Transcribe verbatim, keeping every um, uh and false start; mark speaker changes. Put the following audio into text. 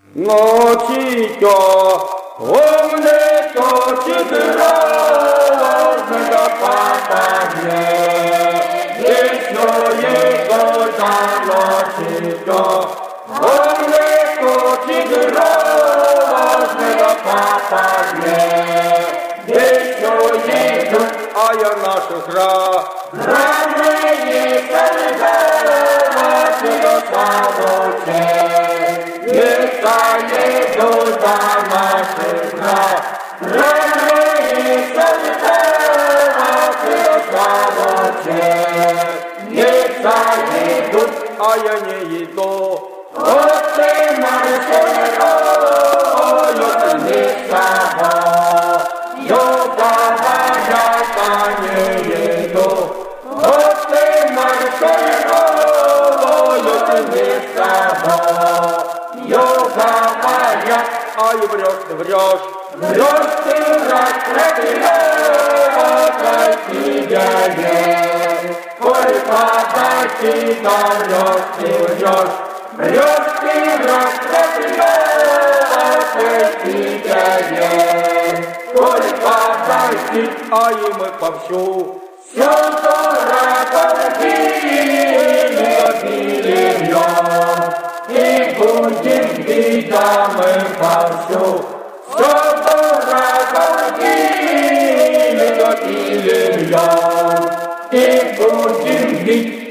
Speaker 1: Ночи то, умне то читро, возьмega папаге. Вечно его за ночи то, умне то читро, возьмega папаге. Вечно его, а я наша хра, ранее сердце, возьмega папаге. Станет до наших град, родные сердца, не сойдут, а я не иду. Вот ты морской рой, не сама, я помогать не иду. Вот ты морской рой, не сама. Ай, врешь ты, врешь, врешь ты, враг, проклятый, тебя нет. Сколько ты даешь, ты врешь, врешь ты, враг, проклятый, тебя нет. Сколько ты, ай, мы повсю, все дорого, любили льем. И будем бить, да мы повсю, все дорого и любили льем. И будем бить,